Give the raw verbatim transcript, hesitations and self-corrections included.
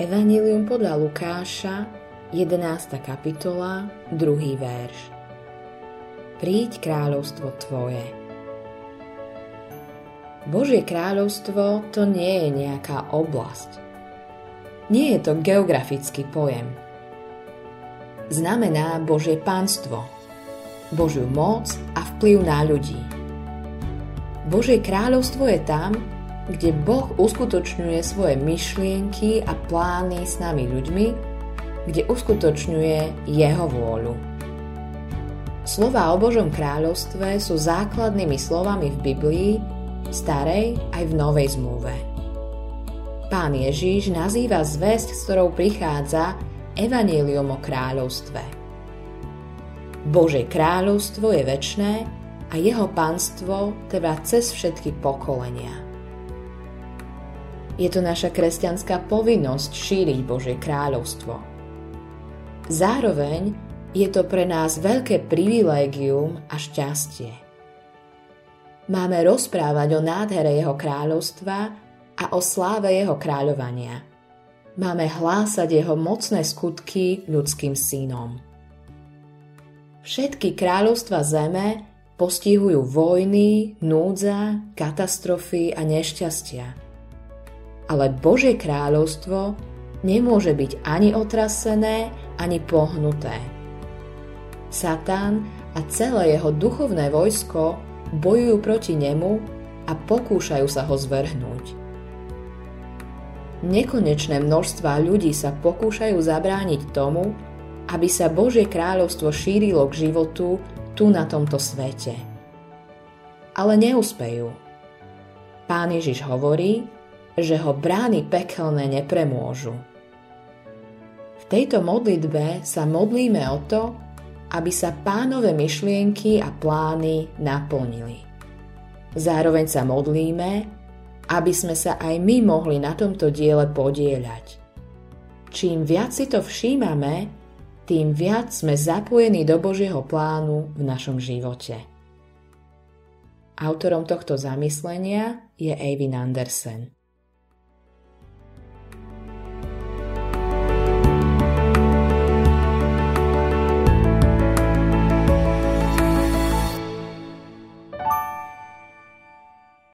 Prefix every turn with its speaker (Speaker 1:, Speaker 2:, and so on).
Speaker 1: Evanjelium podľa Lukáša, jedenásta kapitola, druhý verš. Príď kráľovstvo tvoje. Božie kráľovstvo to nie je nejaká oblasť. Nie je to geografický pojem. Znamená Božie pánstvo, Božiu moc a vplyv na ľudí. Božie kráľovstvo je tam, kde Boh uskutočňuje svoje myšlienky a plány s nami ľuďmi, kde uskutočňuje jeho vôľu. Slová o Božom kráľovstve sú základnými slovami v Biblii, starej aj v novej zmluve. Pán Ježiš nazýva zvesť, s ktorou prichádza, evanjelium o kráľovstve. Božie kráľovstvo je večné a jeho pánstvo trvá cez všetky pokolenia. Je to naša kresťanská povinnosť šíriť Božie kráľovstvo. Zároveň je to pre nás veľké privilégium a šťastie. Máme rozprávať o nádhere jeho kráľovstva a o sláve jeho kráľovania. Máme hlásať jeho mocné skutky ľudským synom. Všetky kráľovstva zeme postihujú vojny, núdza, katastrofy a nešťastia. Ale Božie kráľovstvo nemôže byť ani otrasené, ani pohnuté. Satan a celé jeho duchovné vojsko bojujú proti nemu a pokúšajú sa ho zvrhnúť. Nekonečné množstvá ľudí sa pokúšajú zabrániť tomu, aby sa Božie kráľovstvo šírilo k životu tu na tomto svete. Ale neúspejú. Pán Ježiš hovorí, že ho brány pekelné nepremôžu. V tejto modlitbe sa modlíme o to, aby sa Pánove myšlienky a plány naplnili. Zároveň sa modlíme, aby sme sa aj my mohli na tomto diele podieľať. Čím viac si to všímame, tým viac sme zapojení do Božieho plánu v našom živote. Autorom tohto zamyslenia je Eivind Andersen.